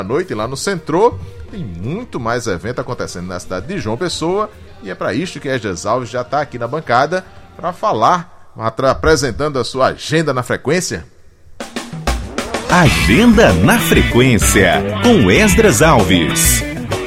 noite lá no Centro. Tem muito mais evento acontecendo na cidade de João Pessoa. E é para isto que Esdras Alves já está aqui na bancada para falar, apresentando a sua agenda na frequência. Agenda na Frequência, com Esdras Alves.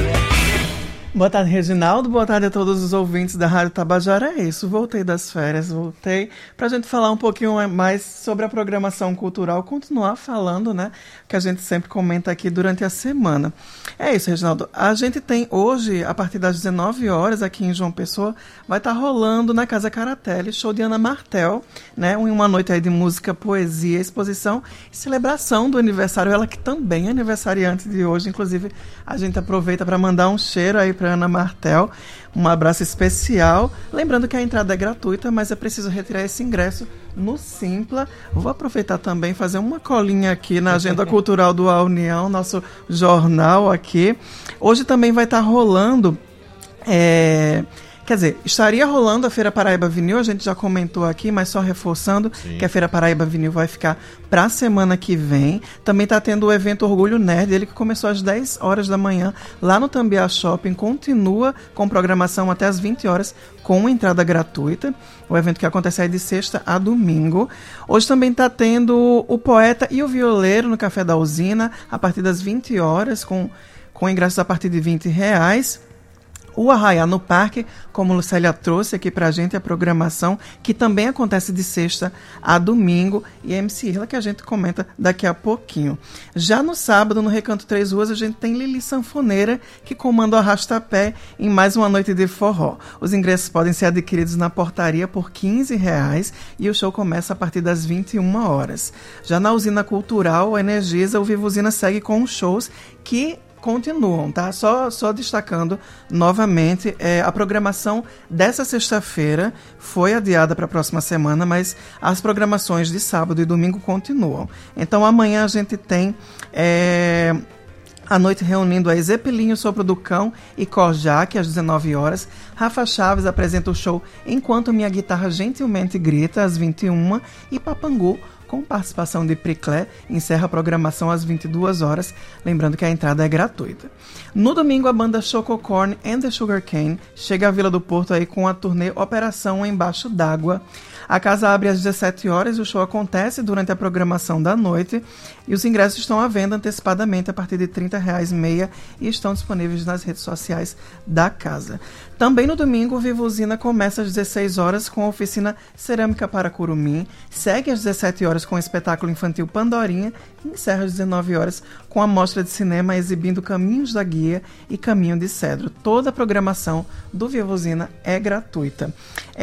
Boa tarde, Reginaldo. Boa tarde a todos os ouvintes da Rádio Tabajara. É isso, voltei das férias, para a gente falar um pouquinho mais sobre a programação cultural, continuar falando, né, que a gente sempre comenta aqui durante a semana. É isso, Reginaldo. A gente tem hoje, a partir das 19 horas, aqui em João Pessoa, vai estar rolando na Casa Caratelli, show de Ana Martel, né, uma noite aí de música, poesia, exposição e celebração do aniversário, ela que também é aniversariante de hoje, inclusive a gente aproveita para mandar um cheiro aí para Ana Martel, um abraço especial. Lembrando que a entrada é gratuita, mas é preciso retirar esse ingresso no Simpla. Vou aproveitar também e fazer uma colinha aqui na Agenda Cultural do A União, nosso jornal aqui. Hoje também vai estar rolando... Quer dizer, estaria rolando a Feira Paraíba Vinil, a gente já comentou aqui, mas só reforçando que a Feira Paraíba Vinil vai ficar para a semana que vem. Também está tendo o evento Orgulho Nerd, ele que começou às 10 horas da manhã, lá no Tambiá Shopping, continua com programação até às 20 horas, com entrada gratuita. O evento que acontece aí de sexta a domingo. Hoje também está tendo o Poeta e o Violeiro no Café da Usina, a partir das 20 horas, com ingressos a partir de R$20. O Arraiá no Parque, como Lucélia trouxe aqui pra gente, a programação, que também acontece de sexta a domingo, e a MC Irla, que a gente comenta daqui a pouquinho. Já no sábado, no Recanto Três Ruas, a gente tem Lili Sanfoneira, que comanda o Arrasta-Pé em mais uma noite de forró. Os ingressos podem ser adquiridos na portaria por R$15 e o show começa a partir das 21 horas. Já na Usina Cultural, a Energisa, o Vivo Usina segue com shows que continuam, tá? Só destacando novamente, a programação dessa sexta-feira foi adiada para a próxima semana, mas as programações de sábado e domingo continuam. Então amanhã a gente tem a noite reunindo a Zepelinho, Sopro do Cão e Kojak às 19 horas. Rafa Chaves apresenta o show Enquanto Minha Guitarra Gentilmente Grita às 21 e Papangu, com participação de Priclé, encerra a programação às 22 horas, lembrando que a entrada é gratuita. No domingo, a banda Chococorn and the Sugarcane chega à Vila do Porto aí com a turnê Operação Embaixo d'Água. A casa abre às 17 horas e o show acontece durante a programação da noite, e os ingressos estão à venda antecipadamente a partir de R$30 meia e estão disponíveis nas redes sociais da casa. Também no domingo, o Vivo Usina começa às 16 horas com a oficina Cerâmica para Curumim, segue às 17 horas com o espetáculo infantil Pandorinha e encerra às 19 horas com a mostra de cinema exibindo Caminhos da Guia e Caminho de Cedro. Toda a programação do Vivo Usina é gratuita.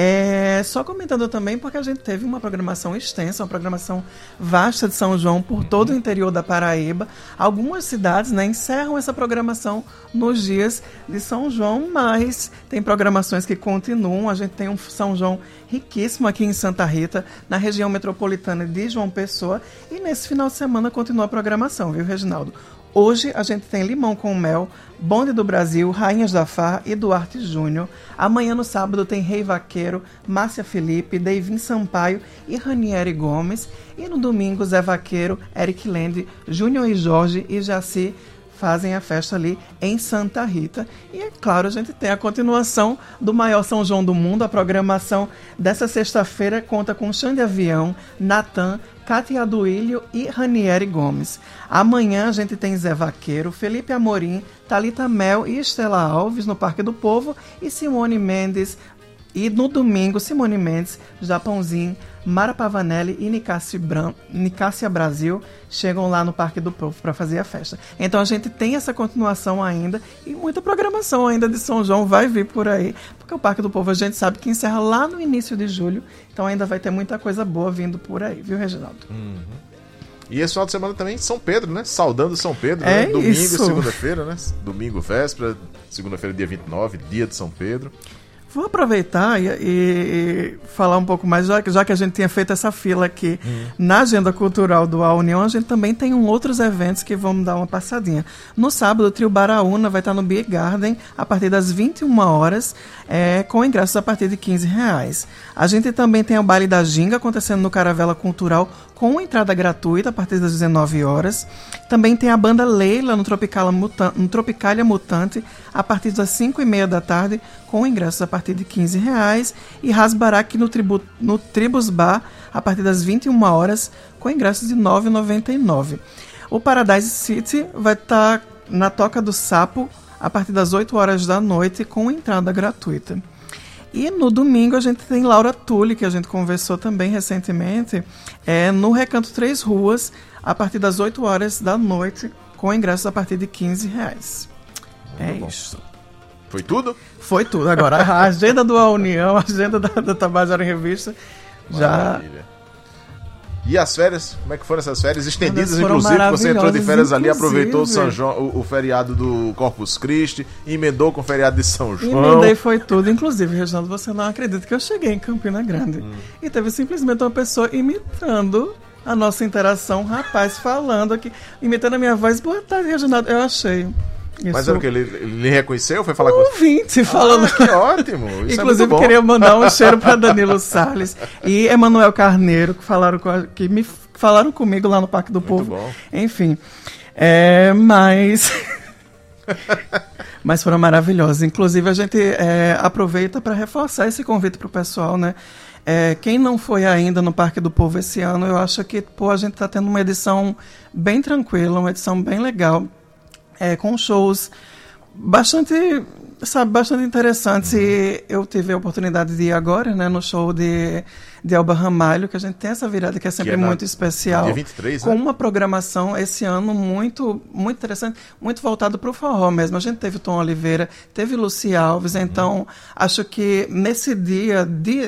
Só comentando também, porque a gente teve uma programação extensa, uma programação vasta de São João por todo o interior da Paraíba. Algumas cidades, né, encerram essa programação nos dias de São João, mas tem programações que continuam. A gente tem um São João riquíssimo aqui em Santa Rita, na região metropolitana de João Pessoa, e nesse final de semana continua a programação, viu, Reginaldo? Hoje a gente tem Limão com Mel, Bonde do Brasil, Rainhas da Farra e Duarte Júnior. Amanhã no sábado tem Rei Vaqueiro, Márcia Felipe, Deivin Sampaio e Ranieri Gomes. E no domingo Zé Vaqueiro, Eric Lende, Júnior e Jorge e Jaci fazem a festa ali em Santa Rita. E é claro, a gente tem a continuação do maior São João do mundo. A programação dessa sexta-feira conta com Xande Avião, Natan, Cátia Duílio e Ranieri Gomes. Amanhã a gente tem Zé Vaqueiro, Felipe Amorim, Thalita Mel e Estela Alves no Parque do Povo e Simone Mendes. E no domingo, Simone Mendes, Japãozinho, Mara Pavanelli e Nicássia Brasil chegam lá no Parque do Povo para fazer a festa. Então a gente tem essa continuação ainda e muita programação ainda de São João vai vir por aí, porque o Parque do Povo a gente sabe que encerra lá no início de julho, então ainda vai ter muita coisa boa vindo por aí, viu, Reginaldo? E esse final de semana também São Pedro, né? Saudando São Pedro, né? Domingo e segunda-feira, né? Domingo véspera, segunda-feira dia 29, dia de São Pedro. Vou aproveitar e falar um pouco mais, já que a gente tinha feito essa fila aqui na agenda cultural do A União, a gente também tem outros eventos que vamos dar uma passadinha. No sábado, o Trio Baraúna vai estar no Beer Garden a partir das 21 horas, com ingressos a partir de R$15. A gente também tem o Baile da Ginga acontecendo no Caravela Cultural, com entrada gratuita a partir das 19 horas. Também tem a banda Leila no Tropicalia Mutante a partir das 5h30 da tarde, com ingressos a partir de R$15. E Rasbarak no Tribus Bar a partir das 21 horas, com ingressos de R$9,99. O Paradise City vai estar na Toca do Sapo a partir das 8 horas da noite, com entrada gratuita. E no domingo a gente tem Laura Tully, que a gente conversou também recentemente, no Recanto Três Ruas, a partir das 8 horas da noite, com ingressos a partir de R$15. Isso. Foi tudo? Foi tudo. Agora, a agenda do A União, a agenda da Tabajara em Revista, Maravilha. E as férias? Como é que foram essas férias? Estendidas, inclusive, você entrou de férias ali, aproveitou o feriado do Corpus Christi, emendou com o feriado de São João. Emendei, foi tudo. Inclusive, Reginaldo, você não acredita que eu cheguei em Campina Grande e teve simplesmente uma pessoa imitando a nossa interação, um rapaz falando aqui, imitando a minha voz. Boa tarde, Reginaldo. Eu achei... Isso. Mas era o que? Ele reconheceu? Foi falar com você? Ouvinte falando. Que ótimo! Isso inclusive, queria mandar um cheiro para Danilo Salles e Emanuel Carneiro, que falaram comigo lá no Parque do Muito Povo. Bom. Enfim. Mas foram maravilhosos. Inclusive, a gente aproveita para reforçar esse convite para o pessoal, né? Quem não foi ainda no Parque do Povo esse ano, eu acho que a gente está tendo uma edição bem tranquila, uma edição bem legal. Com shows bastante interessantes. E eu tive a oportunidade de ir agora, né, no show de Elba Ramalho, que a gente tem essa virada que é sempre muito especial. Dia 23, com uma programação esse ano muito, muito interessante, muito voltado para o forró mesmo. A gente teve Tom Oliveira, teve Luci Alves, então acho que nesse dia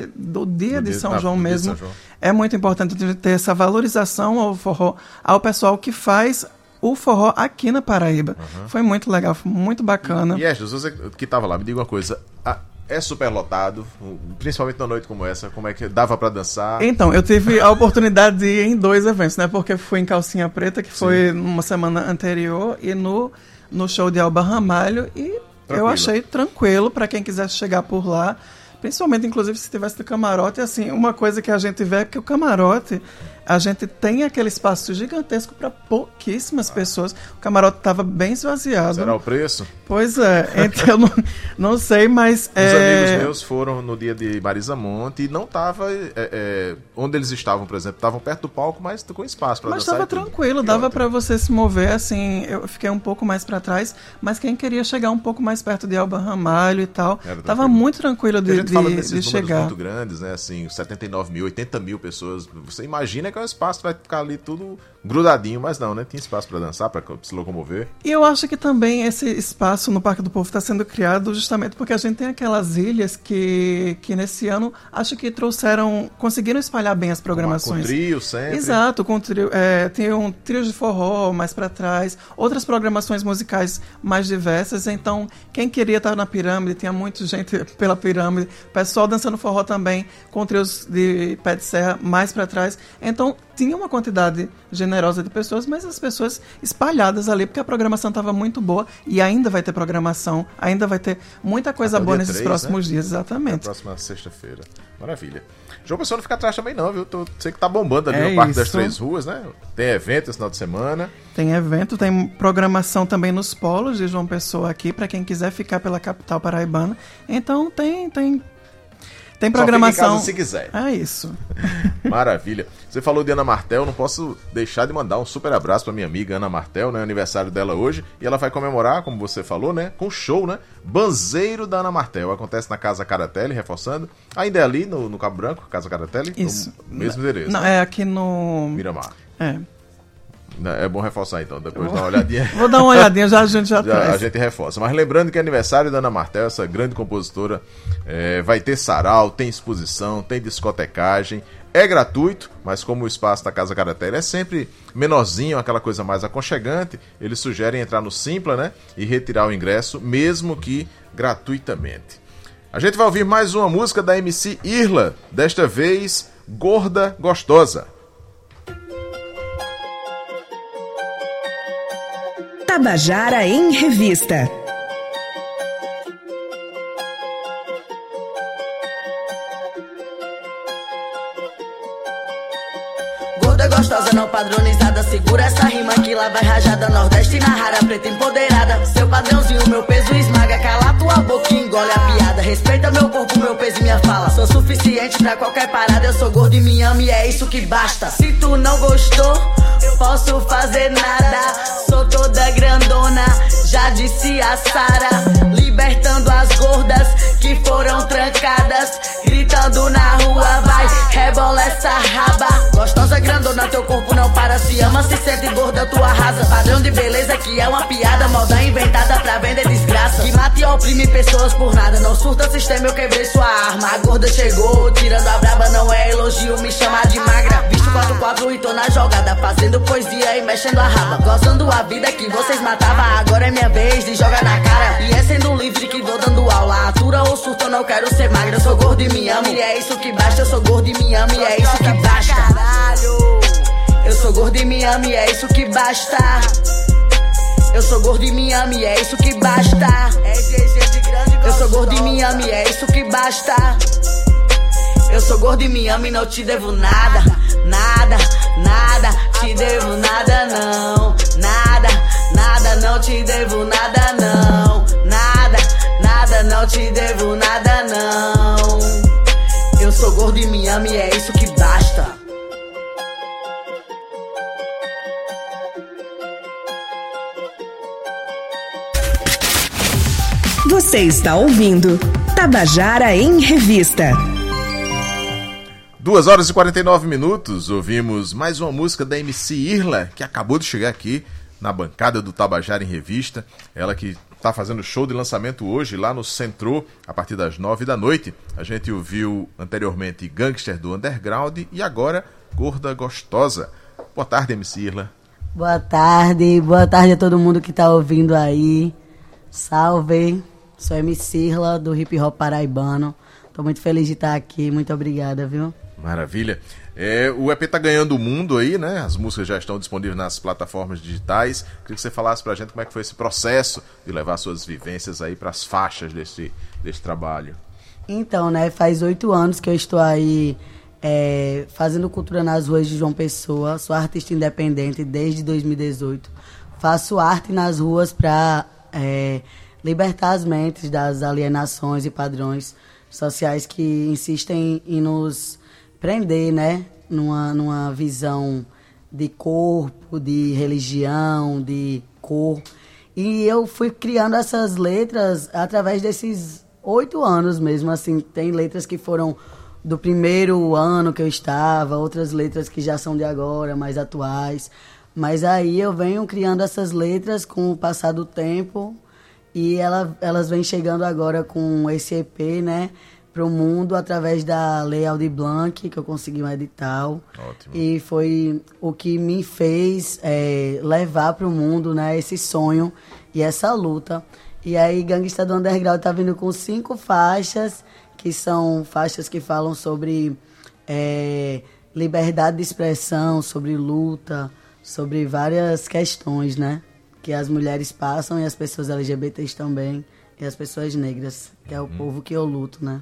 de São João mesmo, é muito importante ter essa valorização ao forró, ao pessoal que faz o forró aqui na Paraíba. Foi muito legal, foi muito bacana. E você que estava lá, me diga uma coisa, é super lotado, principalmente numa noite como essa, como é que dava para dançar? Então, eu tive a oportunidade de ir em 2 eventos, né, porque fui em Calcinha Preta, que foi numa semana anterior, e no show de Elba Ramalho, e eu achei tranquilo para quem quisesse chegar por lá, principalmente, inclusive, se tivesse no camarote. Assim, uma coisa que a gente vê é que o camarote, a gente tem aquele espaço gigantesco para pouquíssimas pessoas. O camarote estava bem esvaziado. Será o preço? Pois é, então não sei, mas... Os amigos meus foram no dia de Marisa Monte e não estava... onde eles estavam, por exemplo, estavam perto do palco, mas com espaço para dançar. Mas estava tranquilo, dava para você se mover, assim, eu fiquei um pouco mais para trás, mas quem queria chegar um pouco mais perto de Elba Ramalho e tal, estava muito tranquilo de fala desses chegar. Muito grandes, né? Assim, 79 mil, 80 mil pessoas. Você imagina que é um espaço, vai ficar ali tudo grudadinho, mas não, né? Tem espaço para dançar, para se locomover. E eu acho que também esse espaço no Parque do Povo está sendo criado justamente porque a gente tem aquelas ilhas que nesse ano acho que conseguiram espalhar bem as programações. Com trio sempre. Exato, com trio, tem um trio de forró mais para trás, outras programações musicais mais diversas. Então, quem queria estar na Pirâmide, tinha muita gente pela Pirâmide, pessoal dançando forró também, com trios de pé de serra mais para trás. Então, tinha uma quantidade generosa de pessoas, mas as pessoas espalhadas ali, porque a programação estava muito boa e ainda vai ter programação, ainda vai ter muita coisa boa nesses próximos dias, exatamente. Na próxima sexta-feira. Maravilha. João Pessoa não fica atrás também não, viu? Sei que tá bombando ali no Parque das Três Ruas, né? Tem evento esse final de semana. Tem evento, tem programação também nos polos de João Pessoa aqui, para quem quiser ficar pela capital paraibana. Então tem programação. Só fica em casa se quiser. É isso. Maravilha. Você falou de Ana Martel, não posso deixar de mandar um super abraço pra minha amiga Ana Martel, né? Aniversário dela hoje. E ela vai comemorar, como você falou, né? Com show, né? Banzeiro da Ana Martel. Acontece na Casa Caratelli, reforçando. Ainda é ali no Cabo Branco, Casa Caratelli? Isso. No mesmo endereço. Não, é aqui no... Miramar. É bom reforçar então, depois dá uma olhadinha. Vou dar uma olhadinha, a gente já traz. A gente reforça. Mas lembrando que é aniversário da Ana Martel, essa grande compositora, vai ter sarau, tem exposição, tem discotecagem. É gratuito, mas como o espaço da Casa Caratelli é sempre menorzinho, aquela coisa mais aconchegante, eles sugerem entrar no Simpla, né, e retirar o ingresso, mesmo que gratuitamente. A gente vai ouvir mais uma música da MC Irla, desta vez Gorda Gostosa. Tabajara em Revista. Gorda gostosa não padronizada, segura essa rima que lá vai rajada. Nordeste na rara, preta empoderada. Seu padrãozinho, meu peso esmaga. Cala tua boca e engole a piada. Respeita meu corpo, meu peso e minha fala. Sou suficiente pra qualquer parada. Eu sou gordo e me amo e é isso que basta. Se tu não gostou, posso fazer nada. Sou toda grandona, já disse a Sara. Libertando as gordas que foram trancadas. Gritando na rua, vai, rebola essa raba. Gostosa grandona, teu corpo não para. Se ama, se sente gorda, tu arrasa. Padrão de beleza que é uma piada. Moda inventada pra vender desgraça. Que mata e oprime pessoas por nada. Não surta sistema, eu quebrei sua arma. A gorda chegou, tirando a braba. Não é elogio, me chama de magra. Visto 4-4 e tô na jogada. Fazendo poesia e mexendo a raba. Gozando a vida que vocês matavam. Agora é minha vez de jogar na cara. E é sendo livre que vou dando aula. Atura ou surto, eu não quero ser magra. Eu sou gordo e me amo, e é isso que basta. Eu sou gordo e me amo, e é isso que basta. Eu sou gordo e me amo, e é isso que basta. Eu sou gordo e me amo, e é isso que basta. Eu sou gordo e me amo, e é isso que basta. Eu sou gordo e me amo e não te devo nada. Nada, nada, te devo nada não. Nada, nada, não te devo nada não. Nada, nada, não te devo nada não. Eu sou gordo e me amo e é isso que basta. Você está ouvindo Tabajara em Revista. 2 horas e 49 minutos, ouvimos mais uma música da MC Irla, que acabou de chegar aqui na bancada do Tabajara em Revista. Ela que está fazendo show de lançamento hoje lá no Centro, a partir das 9 da noite. A gente ouviu anteriormente Gangster do Underground e agora Gorda Gostosa. Boa tarde, MC Irla. Boa tarde a todo mundo que está ouvindo aí. Salve, sou MC Irla do Hip Hop Paraibano. Tô muito feliz de estar aqui, muito obrigada, viu? Maravilha. O EP tá ganhando o mundo aí, né? As músicas já estão disponíveis nas plataformas digitais. Queria que você falasse pra gente como é que foi esse processo de levar suas vivências aí pras faixas desse trabalho. Então, né, faz 8 anos que eu estou aí fazendo cultura nas ruas de João Pessoa. Sou artista independente desde 2018. Faço arte nas ruas pra libertar as mentes das alienações e padrões sociais que insistem em nos prender, né? Numa visão de corpo, de religião, de cor. E eu fui criando essas letras através desses 8 anos mesmo, assim. Tem letras que foram do primeiro ano que eu estava, outras letras que já são de agora, mais atuais. Mas aí eu venho criando essas letras com o passar do tempo e elas vêm chegando agora com esse EP, né? Para o mundo através da Lei Aldir Blanc, que eu consegui um edital. Ótimo. E foi o que me fez levar para o mundo, né, esse sonho e essa luta. E aí, Gangsta do Underground tá vindo com 5 faixas, que são faixas que falam sobre liberdade de expressão, sobre luta, sobre várias questões, né, que as mulheres passam e as pessoas LGBTs também, e as pessoas negras, que é o povo que eu luto, né.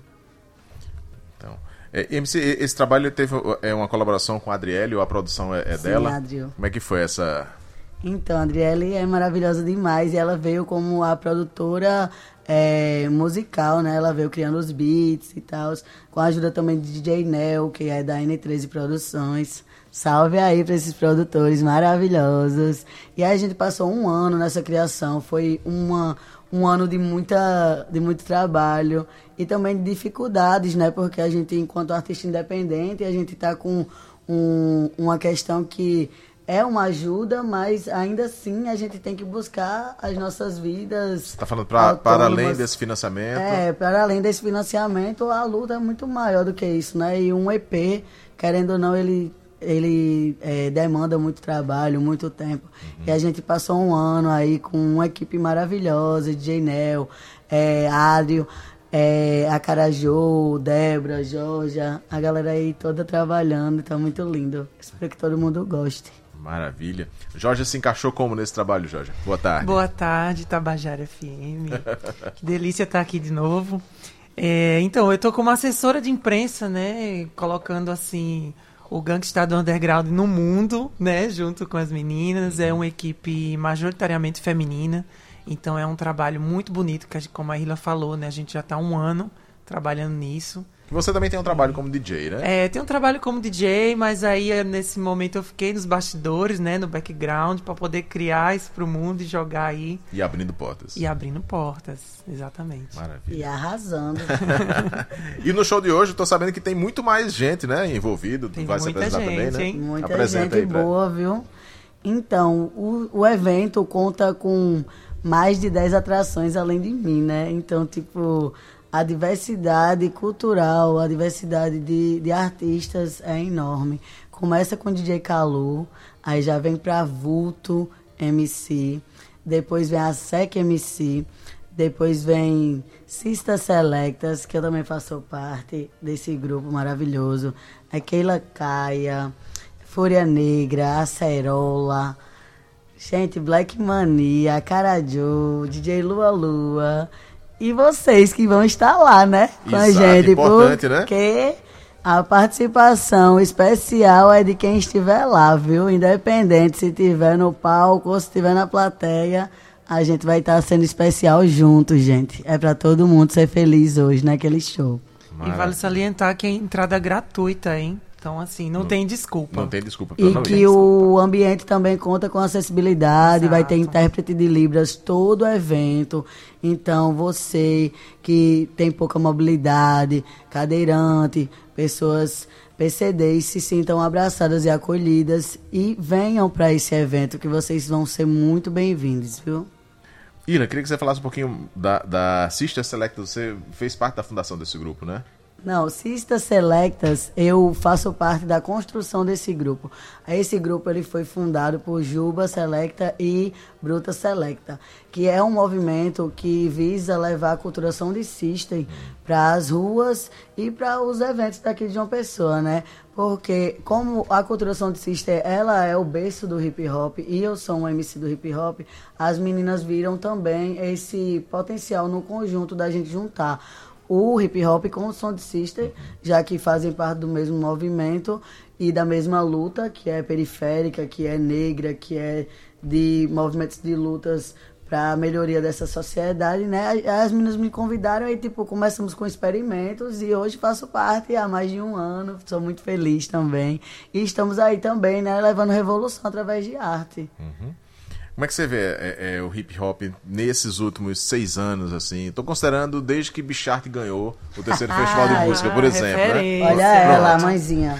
Então, MC, esse trabalho teve uma colaboração com a Adriele, ou a produção é Sim, dela? Adriel. Como é que foi essa? Então, a Adriele é maravilhosa demais e ela veio como a produtora musical, né? Ela veio criando os beats e tal, com a ajuda também de DJ Nel, que é da N13 Produções. Salve aí para esses produtores maravilhosos. E aí a gente passou 1 ano nessa criação, foi um ano de muito trabalho e também de dificuldades, né? Porque a gente, enquanto artista independente, a gente está com uma questão que é uma ajuda, mas ainda assim a gente tem que buscar as nossas vidas. Você está falando para além desse financiamento? Para além desse financiamento, a luta é muito maior do que isso, né? E um EP, querendo ou não, ele demanda muito trabalho, muito tempo. E a gente passou 1 ano aí com uma equipe maravilhosa, DJ Nel, Adrio, a Carajô, Débora, Jorja, a galera aí toda trabalhando, tá muito lindo. Espero que todo mundo goste. Maravilha. Jorge se encaixou como nesse trabalho, Jorge? Boa tarde. Boa tarde, Tabajara FM. Que delícia estar aqui de novo. Então, eu tô como assessora de imprensa, né? Colocando, assim, o Gangsta do Underground no mundo, né? Junto com as meninas. É uma equipe majoritariamente feminina. Então, é um trabalho muito bonito, que como a Hila falou, né? A gente já tá há 1 ano trabalhando nisso. Você também tem um trabalho como DJ, né? Tem um trabalho como DJ, mas aí nesse momento eu fiquei nos bastidores, né, no background, para poder criar isso pro mundo e jogar aí. E abrindo portas. E abrindo portas, exatamente. Maravilha. E arrasando. E no show de hoje eu tô sabendo que tem muito mais gente, né, envolvido. Tem vai se muita apresentar gente, também, né? hein? Muita Apresenta gente boa, viu? Então, o evento conta com mais de 10 atrações além de mim, né? Então, tipo, a diversidade cultural, a diversidade de artistas é enorme. Começa com DJ Calu, aí já vem pra Vulto MC, depois vem a Sec MC, depois vem Cista Selectas, que eu também faço parte desse grupo maravilhoso. É Keila Caia, Fúria Negra, Acerola, gente, Black Mania, Carajô, DJ Lua Lua. E vocês que vão estar lá, né? Com a gente. Importante, né? Porque a participação especial é de quem estiver lá, viu? Independente se estiver no palco ou se estiver na plateia, a gente vai estar sendo especial juntos, gente. É pra todo mundo ser feliz hoje naquele show. E vale salientar que é entrada gratuita, hein? Então, assim, não tem desculpa. Não tem desculpa pra E não que ir. o ambiente também conta com acessibilidade, Exato. vai ter intérprete de Libras todo o evento. Então, você que tem pouca mobilidade, cadeirante, pessoas PCDs, se sintam abraçadas e acolhidas e venham para esse evento, que vocês vão ser muito bem-vindos, viu? Ila, queria que você falasse um pouquinho da Sister Selecta. Você fez parte da fundação desse grupo, né? Não, Cista Selectas, eu faço parte da construção desse grupo. Esse grupo ele foi fundado por Juba Selecta e Bruta Selecta, que é um movimento que visa levar a culturação de System para as ruas e para os eventos daqui de João Pessoa, né? Porque como a culturação de System, ela é o berço do hip hop e eu sou um MC do hip hop, as meninas viram também esse potencial no conjunto da gente juntar o hip hop com o som de System, já que fazem parte do mesmo movimento e da mesma luta, que é periférica, que é negra, que é de movimentos de lutas para a melhoria dessa sociedade, né? As meninas me convidaram e, tipo, começamos com experimentos e hoje faço parte há mais de 1 ano, sou muito feliz também. E estamos aí também, né, levando revolução através de arte. Como é que você vê o hip hop nesses últimos 6 anos, assim? Tô considerando desde que Bichart ganhou o 3º Festival de Música, por exemplo, né? referência. Olha ela, a mãezinha.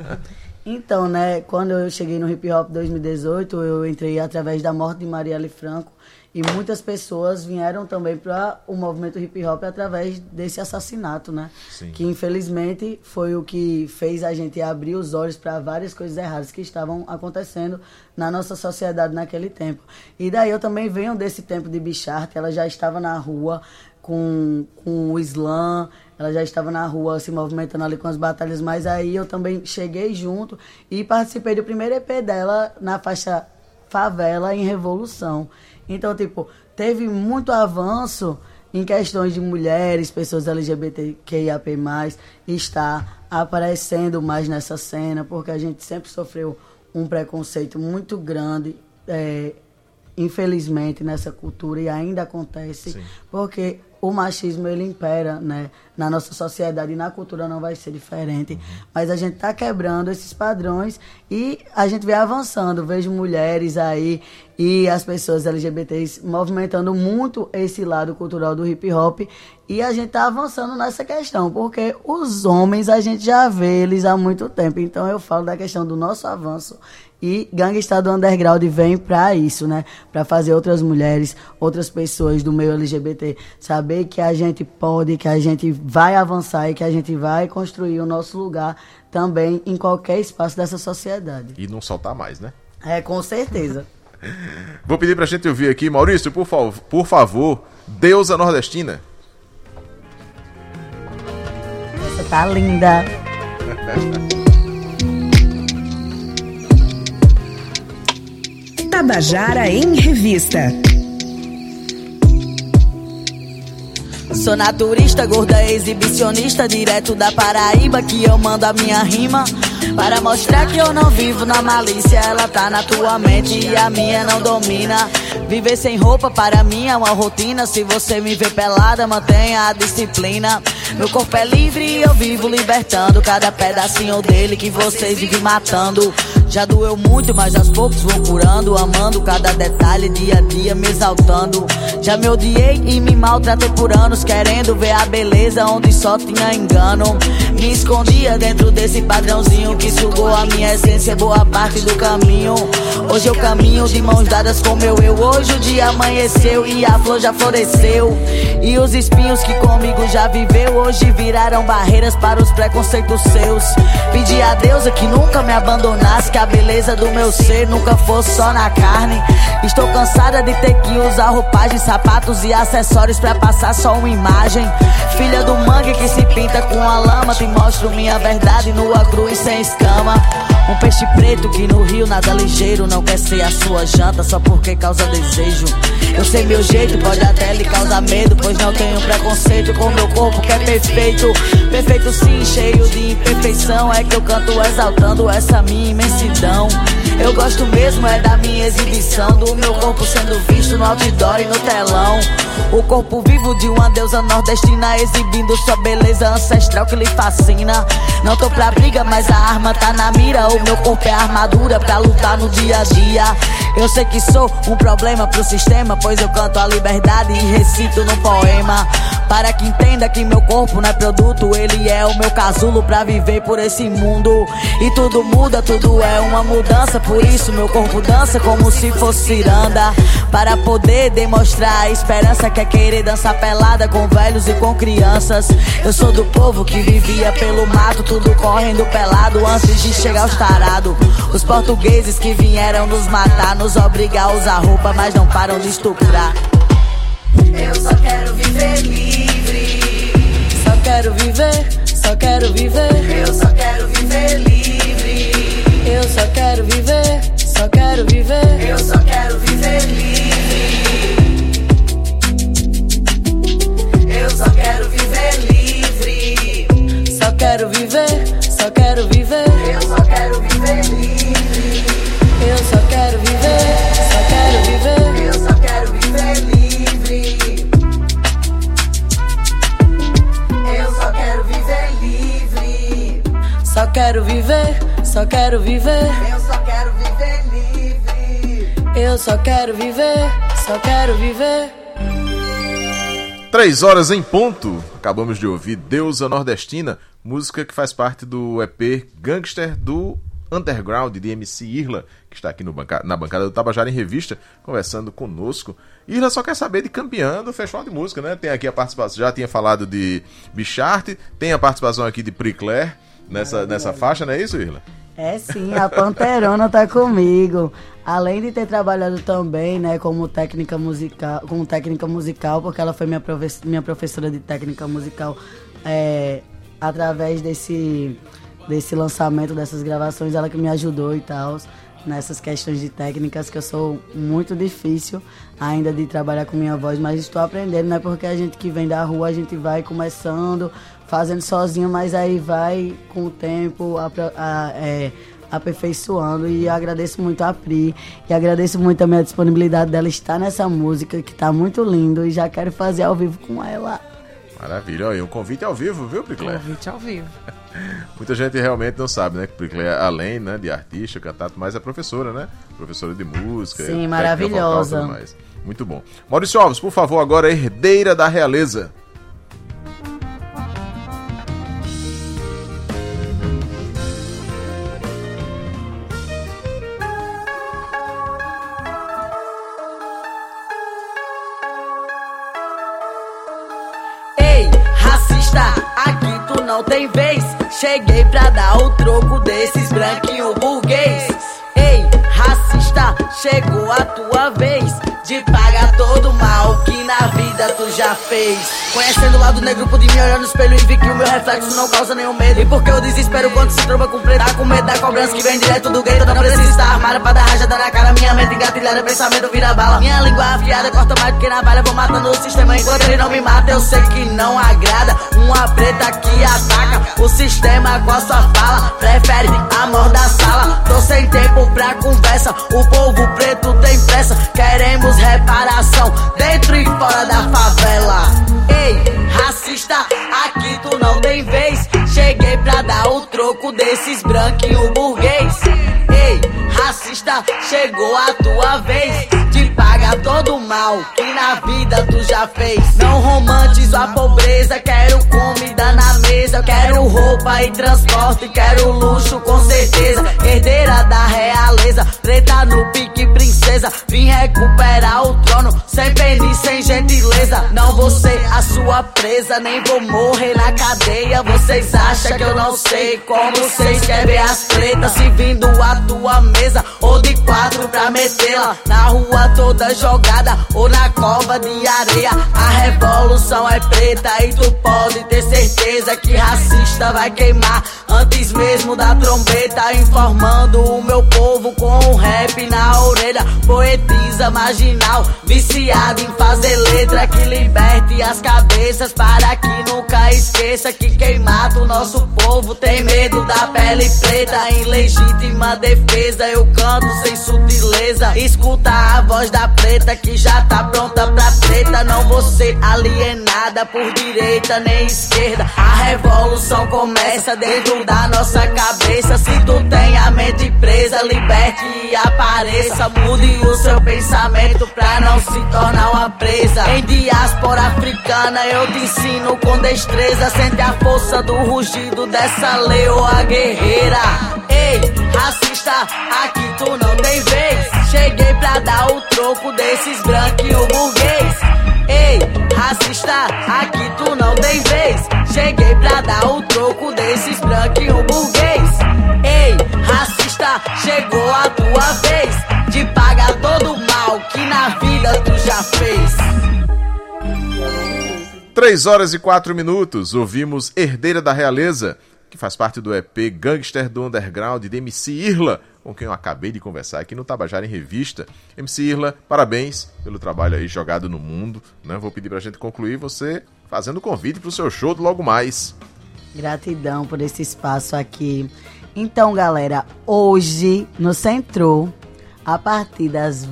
Então, né, quando eu cheguei no hip hop 2018, eu entrei através da morte de Marielle Franco e muitas pessoas vieram também para o movimento hip hop através desse assassinato, né? Sim. Que infelizmente foi o que fez a gente abrir os olhos para várias coisas erradas que estavam acontecendo na nossa sociedade naquele tempo. E daí eu também venho desse tempo de Bichart, ela já estava na rua com o slam, ela já estava na rua se movimentando ali com as batalhas, mas aí eu também cheguei junto e participei do primeiro EP dela na faixa Favela em Revolução. Então, tipo, teve muito avanço em questões de mulheres, pessoas LGBTQIAP+, está aparecendo mais nessa cena, porque a gente sempre sofreu um preconceito muito grande, infelizmente, nessa cultura, e ainda acontece. Sim. Porque o machismo, ele impera, né, na nossa sociedade, e na cultura não vai ser diferente. Mas a gente está quebrando esses padrões e a gente vem avançando. Vejo mulheres aí e as pessoas LGBTs movimentando muito esse lado cultural do hip hop, e a gente está avançando nessa questão, porque os homens a gente já vê eles há muito tempo. Então eu falo da questão do nosso avanço. E Gangsta do Underground vem para isso, né? Para fazer outras mulheres, outras pessoas do meio LGBT saber que a gente pode, que a gente vai avançar e que a gente vai construir o nosso lugar também em qualquer espaço dessa sociedade. E não soltar mais, né? Com certeza. Vou pedir pra gente ouvir aqui, Maurício, por favor, Deusa Nordestina. tá linda. Tabajara em Revista. Sou naturista, gorda, exibicionista, direto da Paraíba, que eu mando a minha rima para mostrar que eu não vivo na malícia. Ela tá na tua mente e a minha não domina. Viver sem roupa para mim é uma rotina. Se você me vê pelada, mantenha a disciplina. Meu corpo é livre e eu vivo libertando cada pedacinho dele que vocês vivem matando. Já doeu muito, mas aos poucos vou curando, amando cada detalhe, dia a dia me exaltando. Já me odiei e me maltratei por anos, querendo ver a beleza onde só tinha engano. Me escondia dentro desse padrãozinho que sugou a minha essência, boa parte do caminho. Hoje eu caminho de mãos dadas com meu eu. Hoje o dia amanheceu e a flor já floresceu. E os espinhos que comigo já viveu hoje viraram barreiras para os preconceitos seus. Pedi a deusa que nunca me abandonasse, que a beleza do meu ser nunca fosse só na carne. Estou cansada de ter que usar roupagens, sapatos e acessórios pra passar só uma imagem. Filha do mangue que se pinta com a lama, te mostro minha verdade nua, crua e sem escama. Um peixe preto que no rio nada ligeiro, não quer ser a sua janta só porque causa desejo. Eu sei meu jeito, pode até lhe causar medo, pois não tenho preconceito com meu corpo que é perfeito. Perfeito sim, cheio de imperfeição, é que eu canto exaltando essa minha imensidão. Eu gosto mesmo é da minha exibição, do meu corpo sendo visto no outdoor e no telão. O corpo vivo de uma deusa nordestina, exibindo sua beleza ancestral que lhe fascina. Não tô pra briga, mas a arma tá na mira. O meu corpo é armadura pra lutar no dia a dia. Eu sei que sou um problema pro sistema, pois eu canto a liberdade e recito num poema. Para que entenda que meu corpo não é produto, ele é o meu casulo pra viver por esse mundo. E tudo muda, tudo é uma mudança, por isso meu corpo dança como se fosse ciranda. Para poder demonstrar a esperança que é querer dançar pelada com velhos e com crianças. Eu sou do povo que vivia pelo mato, tudo correndo pelado antes de chegar aos tarados. Os portugueses que vieram nos matar, nos obrigar a usar roupa, mas não param de estuprar. Eu só quero viver livre. Só quero viver, só quero viver. Eu só quero viver livre. Eu só quero viver, só quero viver. Eu só quero viver livre. Eu só quero viver livre. Só quero viver, só quero viver. Eu só quero viver livre. Eu só quero viver, só quero viver. Eu só quero viver livre. Eu só quero viver livre. Só quero viver, só quero viver. Eu só quero viver livre. Eu só quero viver, só quero viver. 3 horas em ponto. Acabamos de ouvir Deusa Nordestina, música que faz parte do EP Gangster do Underground de MC Irla, que está aqui na bancada do Tabajara em Revista, conversando conosco. Irla só quer saber de campeã do Festival de Música, né? Tem aqui a participação, já tinha falado de Bicharte, tem a participação aqui de Pricler nessa faixa, não é isso, Irla? É sim, a Panterona tá comigo. Além de ter trabalhado também, né, como técnica musical, porque ela foi minha professora de técnica musical através desse lançamento, dessas gravações, ela que me ajudou e tal, nessas questões de técnicas, que eu sou muito difícil ainda de trabalhar com minha voz, mas estou aprendendo, né, porque a gente que vem da rua, a gente vai começando, fazendo sozinho, mas aí vai com o tempo aperfeiçoando. E eu agradeço muito a Pri e agradeço muito a minha disponibilidade dela estar nessa música, que tá muito lindo, e já quero fazer ao vivo com ela. Maravilha, olha, o convite ao vivo, viu, Pricler? Convite ao vivo. Muita gente realmente não sabe, né, que Pricler, além, né, de artista, cantato, mas é professora, né? Professora de música. Sim, maravilhosa. Vocal, tudo mais. Muito bom. Maurício Alves, por favor, agora herdeira da realeza. Aqui tu não tem vez. Cheguei pra dar o troco desses branquinho burguês. Ei, racista, chegou a tua vez de pagar todo o mal que na vida tu já fez. Conhecendo o lado negro, pude me olhar no espelho e vi que o meu reflexo não causa nenhum medo. E porque eu desespero quando se tromba com preto, tá com medo da cobrança que vem direto do gueto. Não precisa estar armada pra dar rajada na cara. Minha mente engatilhada, pensamento vira bala. Minha língua afiada, corta mais do que navalha. Vou matando o sistema enquanto ele não me mata. Eu sei que não agrada uma preta que ataca o sistema com a sua fala. Prefere a morte da sala. Tô sem tempo pra conversa. O povo preto tem pressa. Queremos reparação dentro e fora da favela. Ei, racista, aqui tu não tem vez. Cheguei pra dar o troco desses branquinhos burguês. Ei, racista, chegou a tua vez de pagar todo o mal que na vida tu já fez. Não romantizo a pobreza, quero comida na mesa. Quero roupa e transporte, quero luxo com certeza. Herdeira da realeza, preta no pique princesa. Vim recuperar o trono, sem pena, sem gentileza. Não vou ser a sua presa, nem vou morrer na cadeia. Vocês acham que eu não sei como vocês querem ver as pretas se vindo a tua mesa, ou de 4 pra metê-la na rua toda jogada, ou na cova de areia. A revolução é preta e tu pode ter certeza que racista vai queimar antes mesmo da trombeta. Informando o meu povo com um rap na orelha. Poetisa marginal, viciado em fazer letra que liberte as cabeças, para que nunca esqueça que quem mata o nosso povo tem medo da pele preta. Em legítima defesa eu canto sem sutileza. Escuta a voz da preta que já tá pronta pra treta. Não vou ser alienada por direita nem esquerda. A revolução começa dentro da nossa cabeça. Se tu tem a mente presa, liberte e apareça. Mude o seu pensamento pra não se tornar uma presa. Em diáspora africana eu te ensino com destreza. Sente a força do rugido dessa leoa guerreira. Ei, racista, aqui tu não tem vez. Cheguei pra dar o troco desses branquinhos burguês. Ei, racista, aqui tu não tem vez. Cheguei pra dar o troco desses branquinhos burguês. Ei, racista, chegou a tua vez de pagar todo o mal que na vida tu já fez. 3 horas e 4 minutos, ouvimos Herdeira da Realeza, que faz parte do EP Gangster do Underground de MC Irla, com quem eu acabei de conversar aqui no Tabajara em Revista. MC Irla, parabéns pelo trabalho aí jogado no mundo, né? Vou pedir pra gente concluir você fazendo o convite pro seu show do logo mais. Gratidão por esse espaço aqui. Então, galera, hoje no Centro, a partir das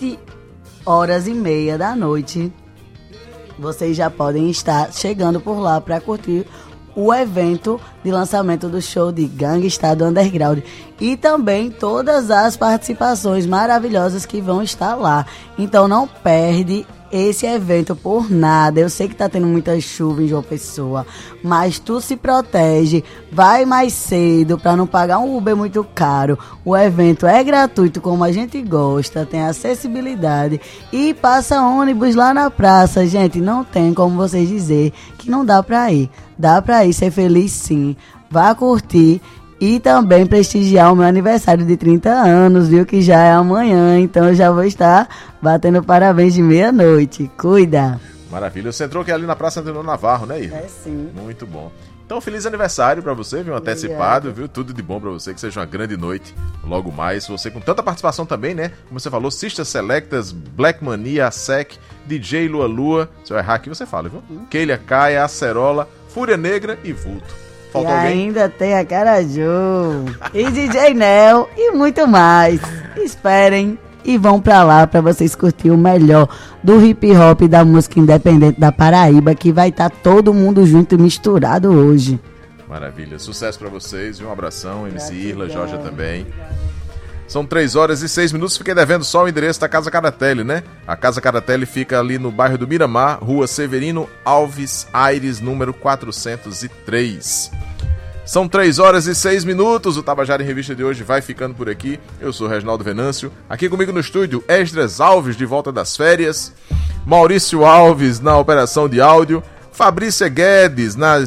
20h30 da noite, vocês já podem estar chegando por lá para curtir o evento de lançamento do show de Gangsta do Underground e também todas as participações maravilhosas que vão estar lá. Então não perde esse evento por nada. Eu sei que tá tendo muita chuva em João Pessoa, mas tu se protege, vai mais cedo para não pagar um Uber muito caro. O evento é gratuito, como a gente gosta, tem acessibilidade e passa ônibus lá na praça. Gente, não tem como vocês dizer que não dá pra ir. Dá pra ir, ser feliz sim. Vá curtir e também prestigiar o meu aniversário de 30 anos, viu? Que já é amanhã, então eu já vou estar batendo parabéns de meia-noite. Cuida! Maravilha. Você entrou aqui ali na Praça Antenor Navarro, né, Irma? É sim. Muito bom. Então, feliz aniversário pra você, viu? Antecipado, viu? Tudo de bom pra você, que seja uma grande noite. Logo mais, você com tanta participação também, né? Como você falou, Sisters Selectas, Black Mania, Sec, DJ Lua Lua. Se eu errar aqui, você fala, viu? Keila Caia, Acerola, Fúria Negra e Vulto. Faltou e alguém? Ainda tem a Caraju e DJ Nel e muito mais. Esperem e vão pra lá pra vocês curtir o melhor do hip hop e da música independente da Paraíba, que vai estar todo mundo junto e misturado hoje. Maravilha. Sucesso pra vocês. Um abração, MC Irla, Jorge também. São 3 horas e 6 minutos. Fiquei devendo só o endereço da Casa Caratelli, né? A Casa Caratelli fica ali no bairro do Miramar, Rua Severino Alves Aires, número 403. São 3 horas e 6 minutos. O Tabajara em Revista de hoje vai ficando por aqui. Eu sou Reginaldo Venâncio. Aqui comigo no estúdio, Esdras Alves, de volta das férias. Maurício Alves na operação de áudio. Fabrícia Guedes nas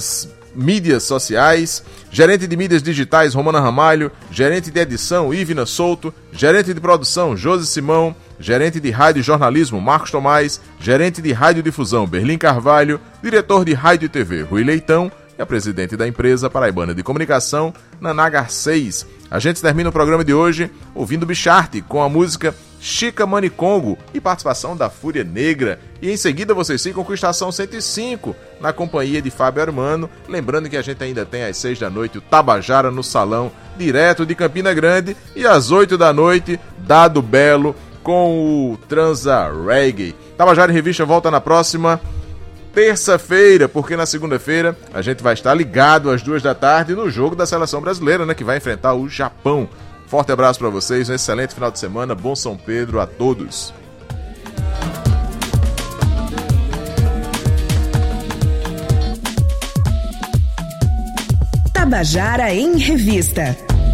mídias sociais, gerente de mídias digitais Romana Ramalho, gerente de edição Ivna Souto, gerente de produção Josi Simão, gerente de rádio e jornalismo Marcos Tomás, gerente de radiodifusão Berlim Carvalho, diretor de rádio e TV Rui Leitão e a presidente da empresa paraibana de comunicação Naná Garcês. A gente termina o programa de hoje ouvindo Bicharte com a música Chica Manicongo e participação da Fúria Negra. E em seguida vocês ficam com Estação 105 na companhia de Fábio Armano. Lembrando que a gente ainda tem às 6 da noite o Tabajara no Salão, direto de Campina Grande. E às 8 da noite, Dado Belo com o Transa Reggae. Tabajara em Revista volta na próxima terça-feira, porque na segunda-feira a gente vai estar ligado às 2 da tarde no jogo da Seleção Brasileira, né, que vai enfrentar o Japão. Forte abraço para vocês, um excelente final de semana, bom São Pedro a todos. Tabajara em Revista.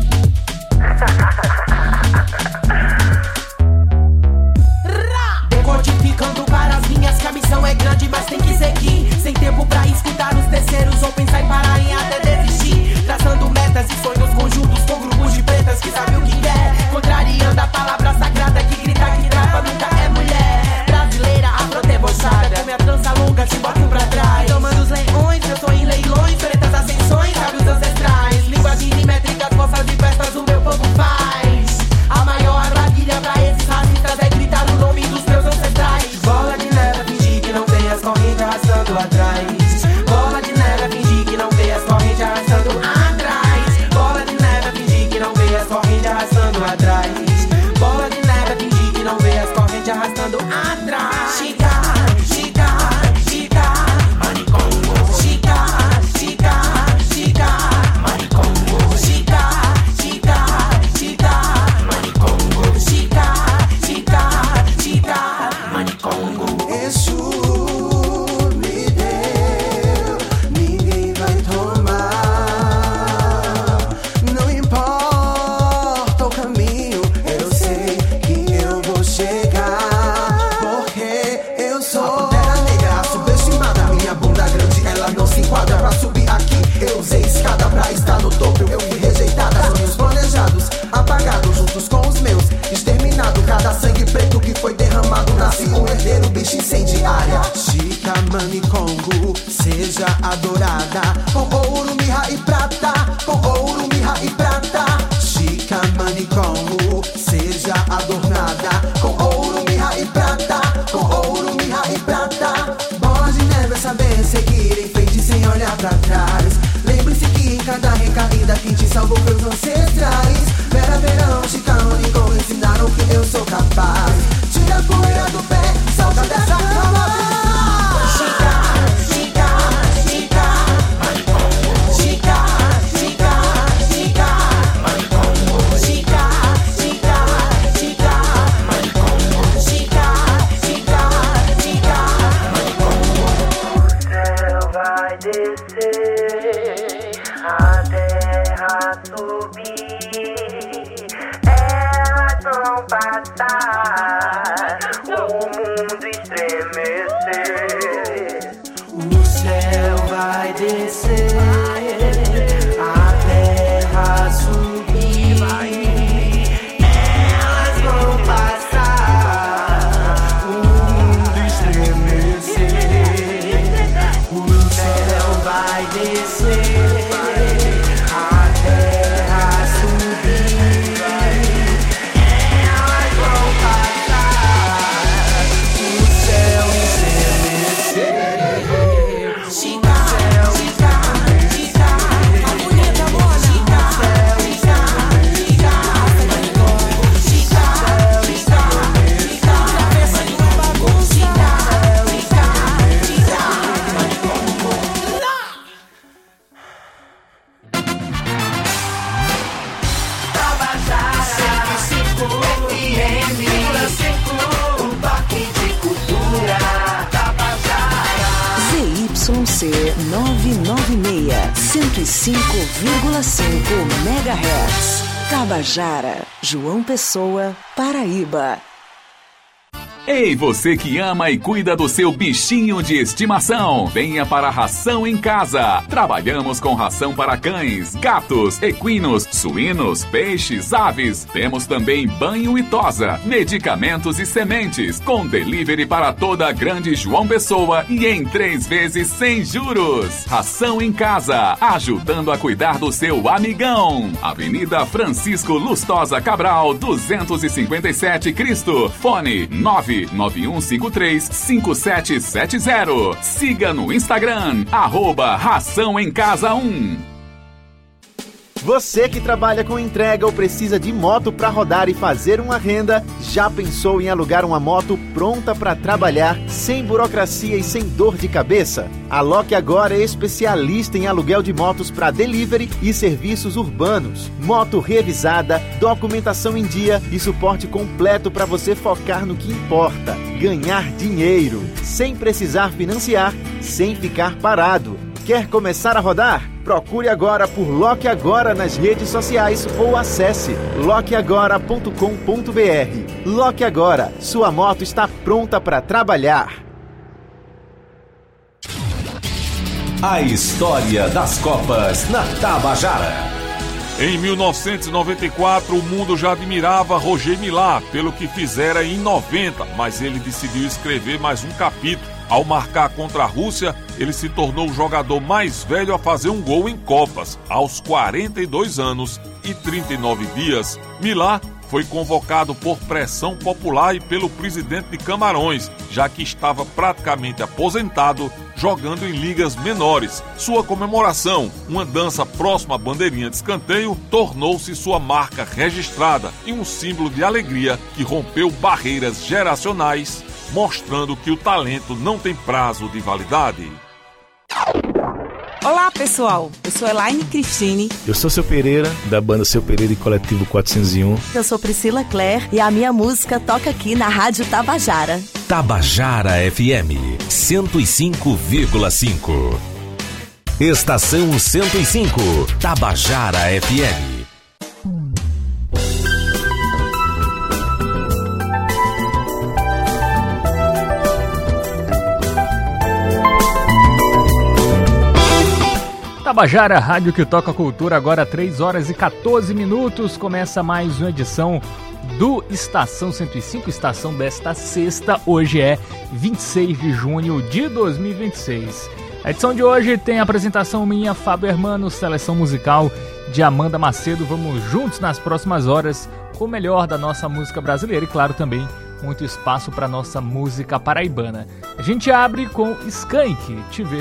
Decodificando para as linhas que a missão é grande, mas tem que seguir. Sem tempo pra escutar os terceiros ou pensar em parar em até desistir. Traçando metas e sonhos conjuntos com grupos de pretas que sabem o que quer. Contrariando a palavra sagrada que grita que trava, nunca é mulher. Brasileira, afrodebochada, com minha trança longa te boto pra trás. Tomando os leões, eu tô em leilões, pretas ascensões, sábios ancestrais. Linguagem de métricas, forças e festas o meu povo faz. A maior armadilha pra esses racistas é gritar o nome dos meus ancestrais. Bola de neve, fingir que não tem as correntes arrastando atrás. Bola de neve, fingir que não vê as correntes arrastando atrás. Bola de neve, fingir que não vê as correntes arrastando atrás. Bola de neve, fingir que não vê as correntes arrastando atrás. Chica, chica, chica, Manicongo. Chica, chica, chica, Manicongo. Chica, chica, chica, Manicongo. Chica, chica, chica, Manicongo. Exu me deu, ninguém vai tomar. Não importa o caminho, eu sei que eu vou chegar. Porque eu sou terra negra, subestimada. Minha bunda grande, ela não se enquadra. Pra subir aqui, eu usei escada. Pra estar no topo, eu fui rejeitada. Sonhos planejados, apagados juntos com os meus. Exterminado, cada sangue preto que foi derramado. Nasce um herdeiro, bicho incendiária. Chica Manicongo, seja adorada. Com ouro, mirra e prata. Com ouro, mirra e prata. Chica Manicongo, seja adornada. Com ouro, mirra e prata. Com ouro, mirra e prata. Bola de neve é saber seguir em frente sem olhar pra trás. Lembre-se que em cada recaída quem te salvou foi os ancestrais. Vera Verão, Chica Manicongo ensinaram que eu sou capaz. Tira a poeira do pé, salta dessa cama. Chica, chica, chica, Manicongo. Chica, chica, chica, Manicongo. Chica, chica, chica, Manicongo. Chica, chica, chica, Manicongo. O céu vai descer, a terra subir, elas vão passar, o mundo estremecer. O céu vai descer, a terra subir, elas vão passar, o mundo estremecer. O céu vai descer, a terra subir, elas vão passar, o céu estremecer. Chica, chica, chica, a bonita bola. Chica, chica, chica, Manicongo. Chica, chica, chica, cabeça de uma bagunça. Chica, chica, chica, Manicongo. Tabajara 105 FM, um toque de cultura. Tabajara. ZYC 996, 105,5 MHz. Tabajara, João Pessoa, Paraíba. Ei, você que ama e cuida do seu bichinho de estimação, venha para a Ração em Casa. Trabalhamos com ração para cães, gatos, equinos, suínos, peixes, aves. Temos também banho e tosa, medicamentos e sementes, com delivery para toda a Grande João Pessoa e em 3 vezes sem juros. Ração em Casa, ajudando a cuidar do seu amigão. Avenida Francisco Lustosa Cabral, 257 Cristo. Fone 991535770. Siga no Instagram, @Ração em Casa 1. Você que trabalha com entrega ou precisa de moto para rodar e fazer uma renda, já pensou em alugar uma moto pronta para trabalhar, sem burocracia e sem dor de cabeça? A Lock Agora é especialista em aluguel de motos para delivery e serviços urbanos. Moto revisada, documentação em dia e suporte completo para você focar no que importa: ganhar dinheiro, sem precisar financiar, sem ficar parado. Quer começar a rodar? Procure agora por Lock Agora nas redes sociais ou acesse lockagora.com.br. Lock Agora, sua moto está pronta para trabalhar. A história das Copas na Tabajara. Em 1994, o mundo já admirava Roger Milá pelo que fizera em 90, mas ele decidiu escrever mais um capítulo. Ao marcar contra a Rússia, ele se tornou o jogador mais velho a fazer um gol em Copas, aos 42 anos e 39 dias. Milá foi convocado por pressão popular e pelo presidente de Camarões, já que estava praticamente aposentado, jogando em ligas menores. Sua comemoração, uma dança próxima à bandeirinha de escanteio, tornou-se sua marca registrada e um símbolo de alegria que rompeu barreiras geracionais, mostrando que o talento não tem prazo de validade. Olá, pessoal. Eu sou Elaine Cristine. Eu sou Seu Pereira, da banda Seu Pereira e Coletivo 401. Eu sou Priscila Claire e a minha música toca aqui na Rádio Tabajara. Tabajara FM 105,5. Estação 105, Tabajara FM. Tabajara, rádio que toca cultura, agora 3 horas e 14 minutos. Começa mais uma edição do Estação 105, estação desta sexta. Hoje é 26 de junho de 2026. A edição de hoje tem a apresentação minha, Fábio Hermano, seleção musical de Amanda Macedo. Vamos juntos nas próximas horas com o melhor da nossa música brasileira e, claro, também muito espaço para nossa música paraibana. A gente abre com Skank, Te Ver.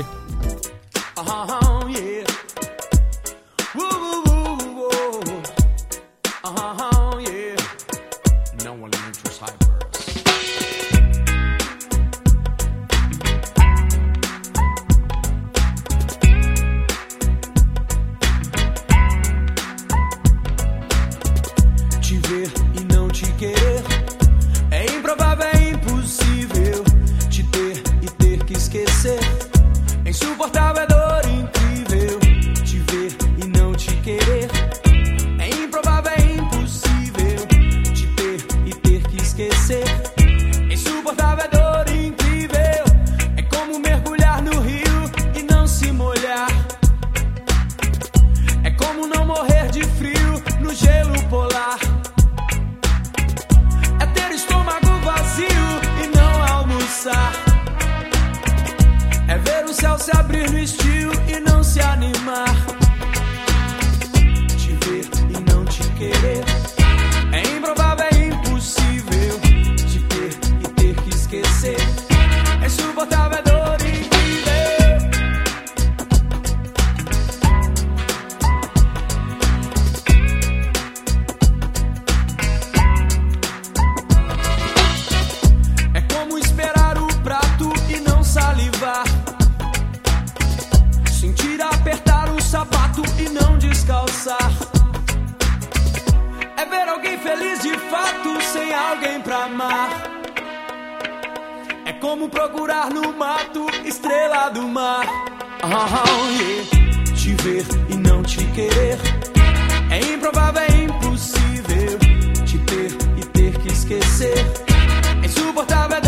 Te ver e não te querer é improvável, é impossível. Te ter e ter que esquecer é insuportável.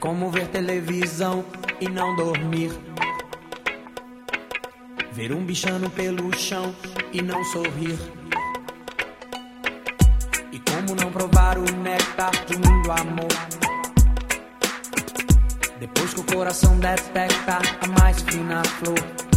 como ver televisão e não dormir. Ver um bichano pelo chão e não sorrir. E como não provar o néctar de um amor. Depois que o coração detecta a mais fina flor.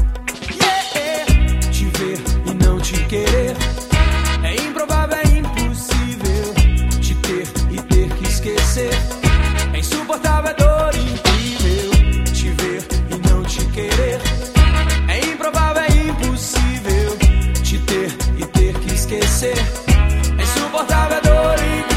Te ver e não te querer é improvável, é impossível. Te ter e ter que esquecer é insuportável, é dor incrível. Te ver e não te querer é improvável, é impossível. Te ter e ter que esquecer é insuportável, é dor incrível.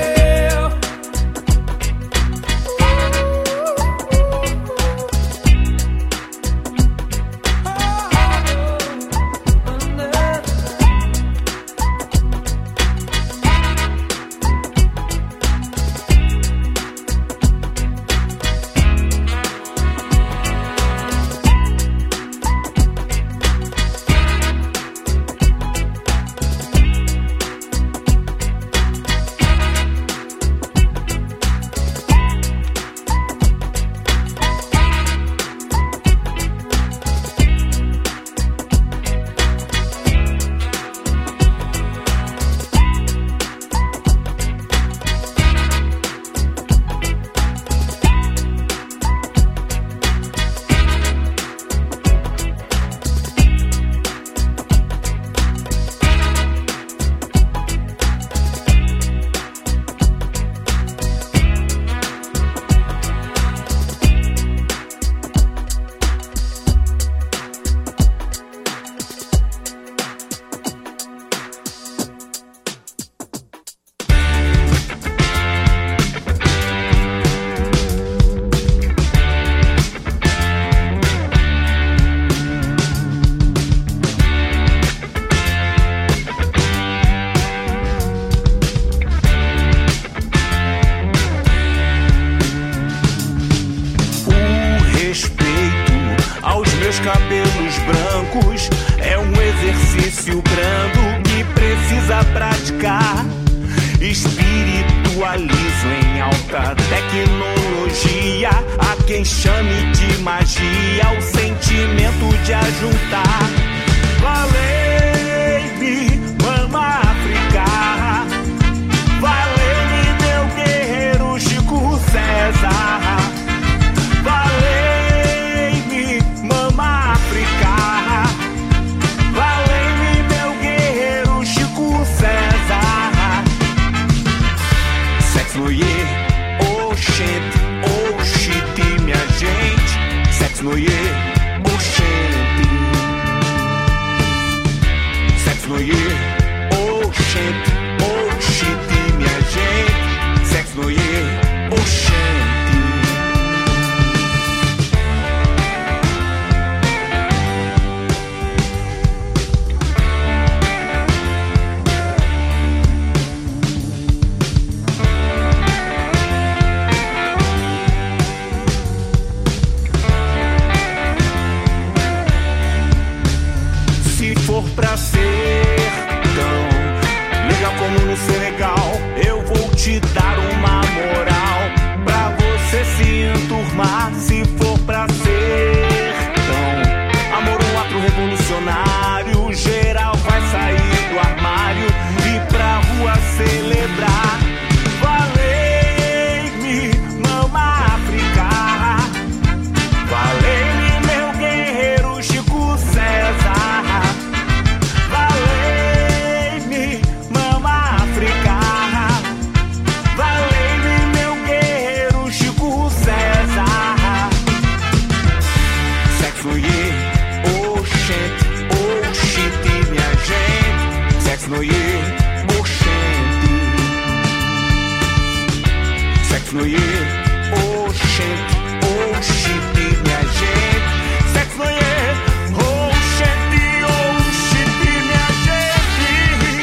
Cabelos brancos é um exercício brando que precisa praticar. Espiritualizo em alta tecnologia. Há quem chame de magia o sentimento de ajuntar. Valei-me, mama África. Valei-me, meu guerreiro Chico César. Oxente, minha gente. Sex no yeah, oxente. Sex no yeah, oxente, minha gente. Sex no yeah, oxente. Pra ser tão legal como no Senegal, eu vou te dar uma moral pra você se enturmar. Se for pra ser tão amor, um ato revolucionário, geral vai sair do armário e pra rua celebrar. Valei-me, mama África. Valei-me, meu guerreiro Chico César. No yeah, oxente. Sex no yeah, oxente, minha gente. Sex no yeah, oxente, minha gente.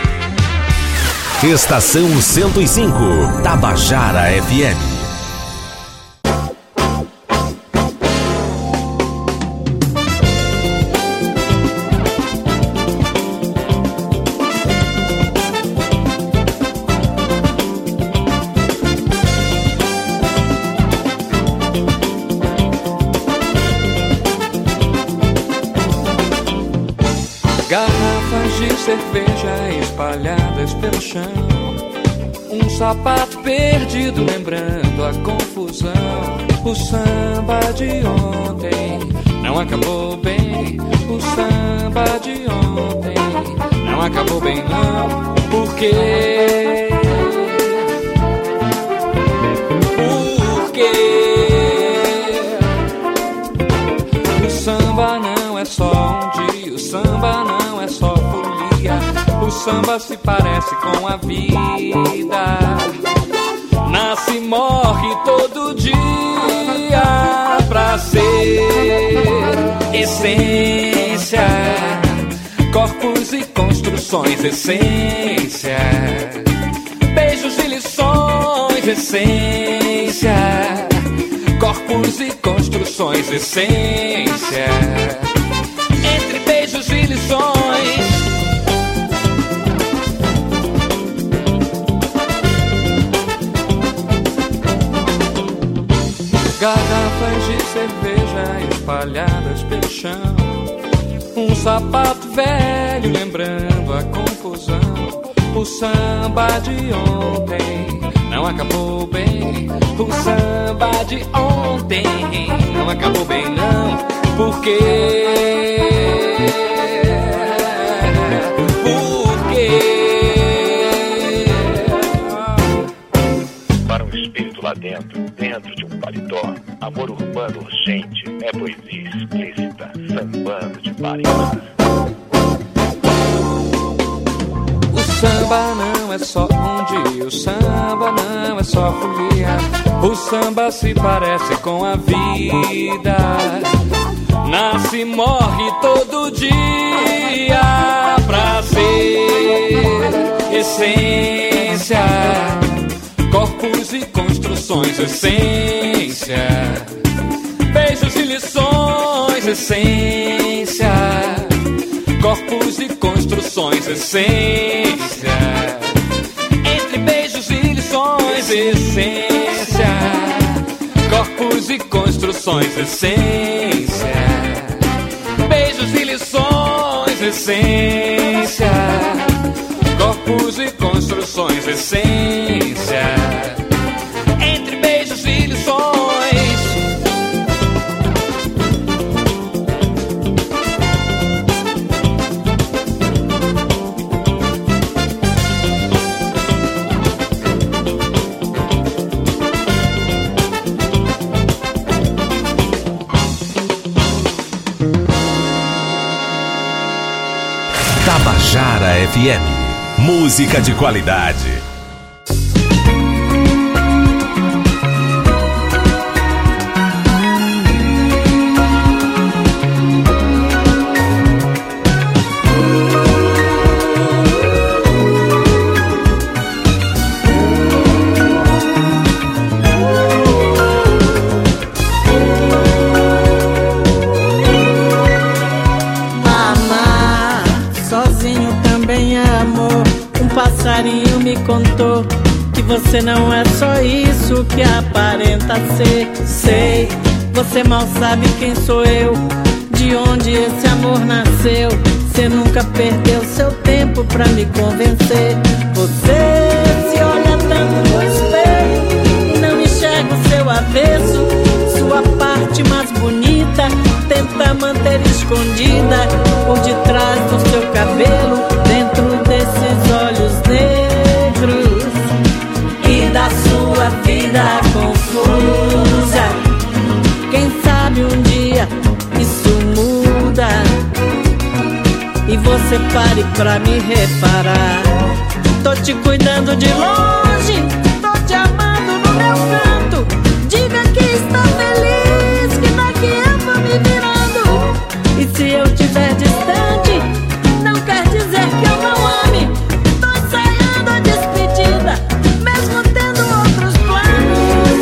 Estação 105, Tabajara FM. cerveja espalhadas pelo chão. Um sapato perdido lembrando a confusão. O samba de ontem não acabou bem. O samba de ontem não acabou bem não. Por quê? Por quê? O samba não é só um dia. O samba não é só folia. O samba se parece com a vida. Nasce e morre todo dia pra ser essência. Corpos e construções, essência. Beijos e lições, essência. Corpos e construções, essência. Entre beijos e lições. Garrafas de cerveja espalhadas pelo chão. Um sapato velho lembrando a confusão. O samba de ontem não acabou bem. O samba de ontem não acabou bem não. Por quê? Por quê? Para um espírito lá dentro de um paletó, amor urbano urgente é poesia explícita, sambando de paletó. O samba não é só um dia, o samba não é só folia. O samba se parece com a vida. Nasce e morre todo dia pra ser essência. Corpos e construções, essência. Beijos e lições, essência. Corpos e construções, essência. Entre beijos e lições, essência. Corpos e construções, essência. Beijos e lições, essência. Corpos e construções, essência. Entre beijos e lições. Tabajara FM. Música de qualidade. Passarinho me contou que você não é só isso que aparenta ser. Sei, você mal sabe quem sou eu, de onde esse amor nasceu. Você nunca perdeu seu tempo pra me convencer. Você se olha tanto no espelho e não enxerga o seu avesso. Sua parte mais bonita tenta manter escondida por detrás do seu cabelo, dentro desses olhos negros e da sua vida confusa. Quem sabe um dia isso muda e você pare pra me reparar. Tô te cuidando de longe, tô te amando no meu canto. Diga que está feliz, que daqui eu vou me virando. E se eu estiver distante, não quer dizer que eu não ame. Tô ensaiando a despedida, mesmo tendo outros planos.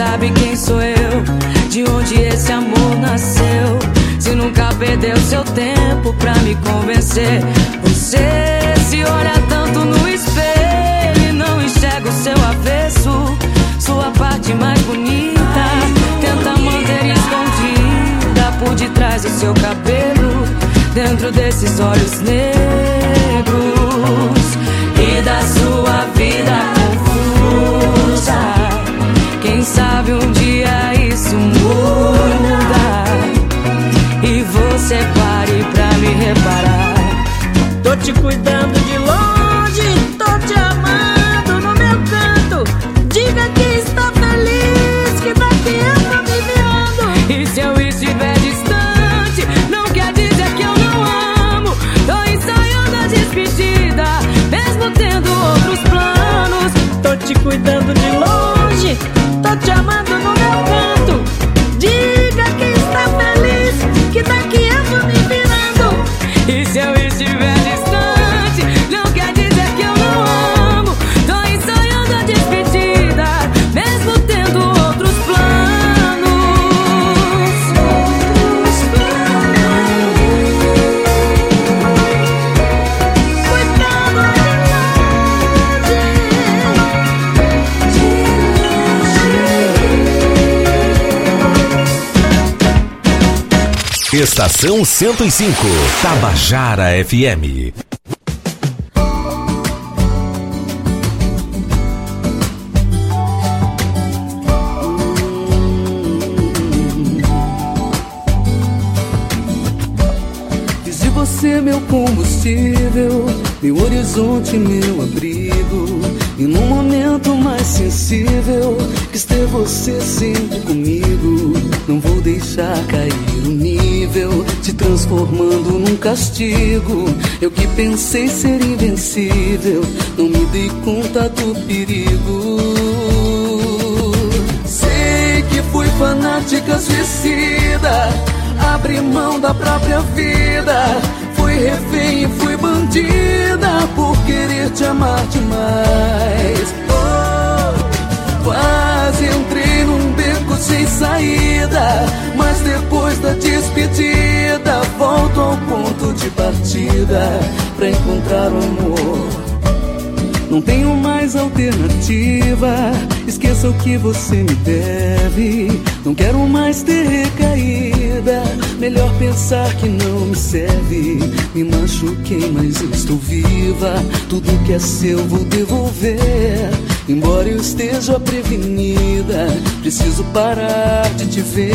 sabe quem sou eu, de onde esse amor nasceu. Se nunca perdeu seu tempo pra me convencer. Você se olha tanto no espelho e não enxerga o seu avesso, sua parte mais bonita. Tenta manter escondida por detrás do seu cabelo, dentro desses olhos negros e da sua vida confusa. Quem sabe um dia isso muda e você pare pra me reparar. Tô te cuidando de longe, tô te amando no meu canto. Diga que está feliz, que daqui eu tô me virando. E se eu estiver distante, não quer dizer que eu não amo. Tô ensaiando a despedida, mesmo tendo outros planos. Tô te cuidando de longe, tô te amando no meu canto. Diga que está feliz, que daqui eu vou me virando. E se eu estiver distante, não quer dizer que eu não amo. Tô ensaiando a despedida, mesmo tendo outros planos. Cuidando de Estação 105, Tabajara FM. Fiz de você meu combustível, meu horizonte, meu abrigo. E num momento mais sensível, quis ter você sempre comigo. Não vou deixar cair o nível, te transformando num castigo. Eu que pensei ser invencível, não me dei conta do perigo. Sei que fui fanática, suicida, abri mão da própria vida. Fui refém e fui bandida por querer te amar demais. Oh, quase entrei num beco sem saída, mas depois da despedida volto ao ponto de partida pra encontrar o amor. Não tenho mais alternativa, esqueça o que você me deve. Não quero mais ter recaída, melhor pensar que não me serve. Me machuquei, mas eu estou viva, tudo que é seu vou devolver. Embora eu esteja prevenida, preciso parar de te ver.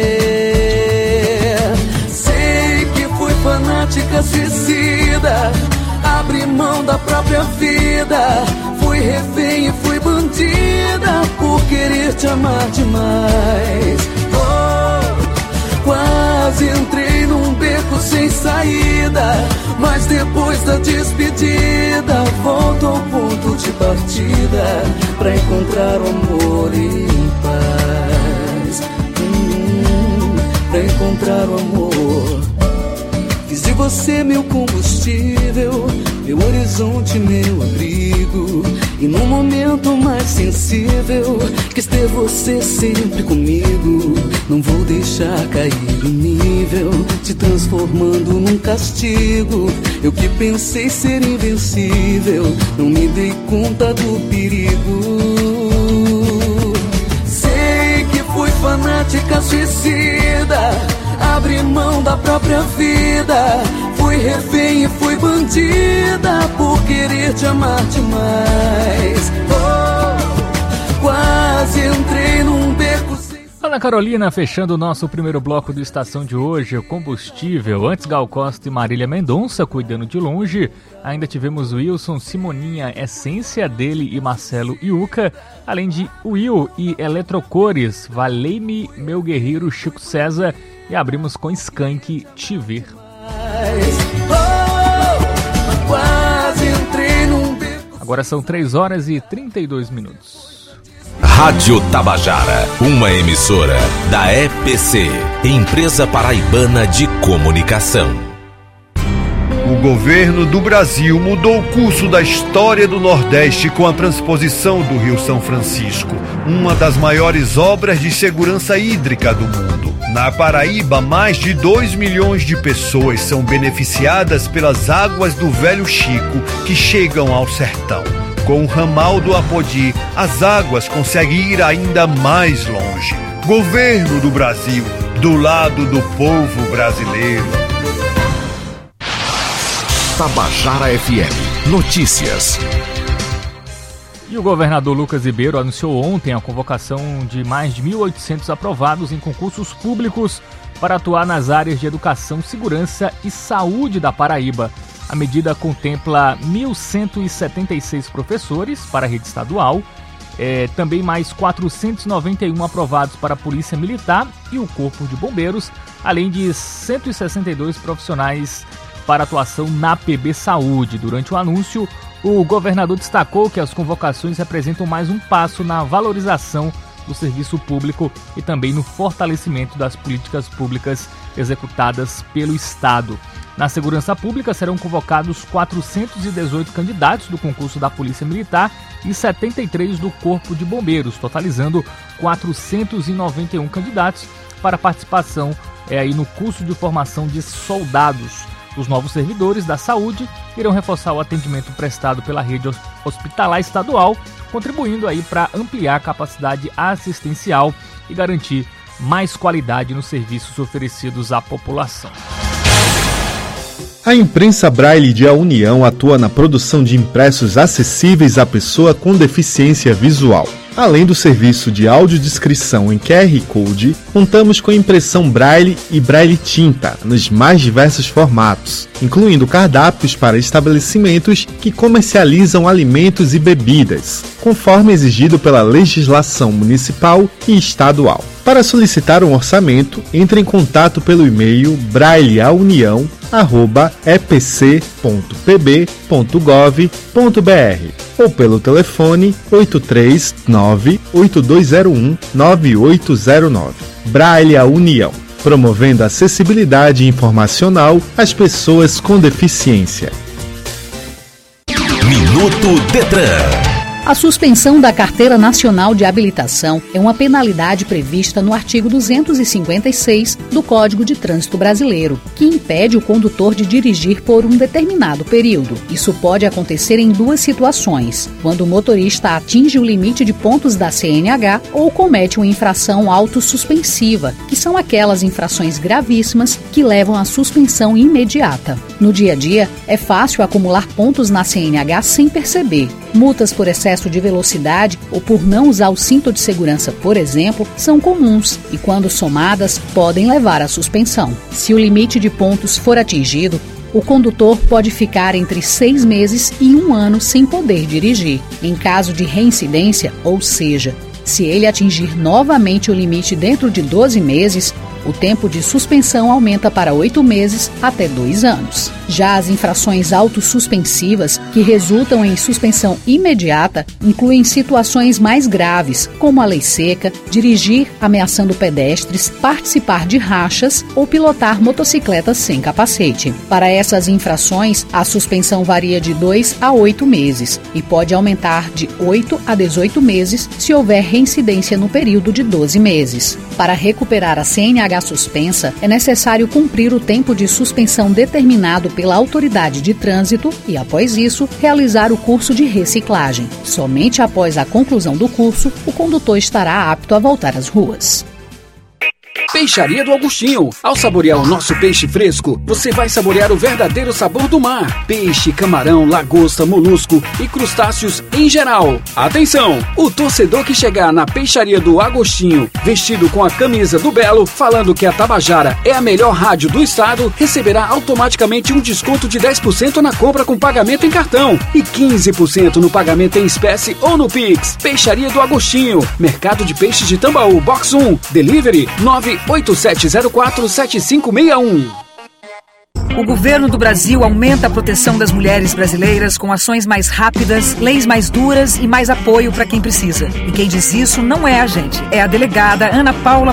Sei que fui fanática, suicida, abri mão da própria vida. Fui refém e fui bandida por querer te amar demais. Oh, quase entrei num beco sem saída, mas depois da despedida volto ao ponto de partida pra encontrar o amor em paz. Pra encontrar o amor. Fiz de você meu combustível, meu horizonte, meu abrigo. E num momento mais sensível, quis ter você sempre comigo. Não vou deixar cair o nível, te transformando num castigo. Eu que pensei ser invencível, não me dei conta do perigo. Sei que fui fanática, suicida, abri mão da própria vida. Fui refém e fui bandida por querer te amar demais. Oh, quase entrei num beco sem... Ana Carolina, fechando o nosso primeiro bloco do Estação de hoje, o Combustível. Antes, Gal Costa e Marília Mendonça, Cuidando de Longe. Ainda tivemos Wilson, Simoninha, Essência dele e Marcelo Iuca. Além de Will e Eletrocores, Valei-me, Meu Guerreiro, Chico César. E abrimos com Skank, Te Ver. Agora são 3 horas e 32 minutos. Rádio Tabajara, uma emissora da EPC, Empresa Paraibana de Comunicação. O governo do Brasil mudou o curso da história do Nordeste com a transposição do Rio São Francisco, uma das maiores obras de segurança hídrica do mundo. Na Paraíba, mais de 2 milhões de pessoas são beneficiadas pelas águas do Velho Chico que chegam ao sertão. Com o ramal do Apodi, as águas conseguem ir ainda mais longe. Governo do Brasil, do lado do povo brasileiro. Tabajara FM. Notícias. E o governador Lucas Ribeiro anunciou ontem a convocação de mais de 1.800 aprovados em concursos públicos para atuar nas áreas de educação, segurança e saúde da Paraíba. A medida contempla 1.176 professores para a rede estadual, também mais 491 aprovados para a Polícia Militar e o Corpo de Bombeiros, além de 162 profissionais para atuação na PB Saúde. Durante o anúncio, o governador destacou que as convocações representam mais um passo na valorização do serviço público e também no fortalecimento das políticas públicas executadas pelo Estado. Na segurança pública serão convocados 418 candidatos do concurso da Polícia Militar e 73 do Corpo de Bombeiros, totalizando 491 candidatos para participação aí no curso de formação de soldados. Os novos servidores da saúde irão reforçar o atendimento prestado pela rede hospitalar estadual, contribuindo aí para ampliar a capacidade assistencial e garantir mais qualidade nos serviços oferecidos à população. A imprensa Braille de A União atua na produção de impressos acessíveis à pessoa com deficiência visual. Além do serviço de audiodescrição em QR Code, contamos com impressão Braille e Braille tinta nos mais diversos formatos, incluindo cardápios para estabelecimentos que comercializam alimentos e bebidas, conforme exigido pela legislação municipal e estadual. Para solicitar um orçamento, entre em contato pelo e-mail brailleaunião@epc.pb.gov.br ou pelo telefone 839-8201-9809. Braille a União, promovendo acessibilidade informacional às pessoas com deficiência. Minuto Detran. A suspensão da Carteira Nacional de Habilitação é uma penalidade prevista no artigo 256 do Código de Trânsito Brasileiro, que impede o condutor de dirigir por um determinado período. Isso pode acontecer em duas situações: quando o motorista atinge o limite de pontos da CNH ou comete uma infração autossuspensiva, que são aquelas infrações gravíssimas que levam à suspensão imediata. No dia a dia, é fácil acumular pontos na CNH sem perceber. Multas por excesso de velocidade ou por não usar o cinto de segurança, por exemplo, são comuns e, quando somadas, podem levar à suspensão. Se o limite de pontos for atingido, o condutor pode ficar entre 6 meses e 1 ano sem poder dirigir. Em caso de reincidência, ou seja, se ele atingir novamente o limite dentro de 12 meses, o tempo de suspensão aumenta para 8 meses até 2 anos. Já as infrações autossuspensivas, que resultam em suspensão imediata, incluem situações mais graves, como a lei seca, dirigir ameaçando pedestres, participar de rachas ou pilotar motocicletas sem capacete. Para essas infrações, a suspensão varia de 2 a 8 meses e pode aumentar de 8 a 18 meses se houver reincidência no período de 12 meses. Para recuperar a CNH suspensa, é necessário cumprir o tempo de suspensão determinado pela autoridade de trânsito e, após isso, realizar o curso de reciclagem. Somente após a conclusão do curso, o condutor estará apto a voltar às ruas. Peixaria do Augustinho. Ao saborear o nosso peixe fresco, você vai saborear o verdadeiro sabor do mar. Peixe, camarão, lagosta, molusco e crustáceos em geral. Atenção! O torcedor que chegar na Peixaria do Agostinho, vestido com a camisa do Belo, falando que a Tabajara é a melhor rádio do estado, receberá automaticamente um desconto de 10% na compra com pagamento em cartão e 15% no pagamento em espécie ou no Pix. Peixaria do Agostinho. Mercado de Peixes de Tambaú, Box 1. Delivery 987047561. O governo do Brasil aumenta a proteção das mulheres brasileiras com ações mais rápidas, leis mais duras e mais apoio para quem precisa. E quem diz isso não é a gente, é a delegada Ana Paula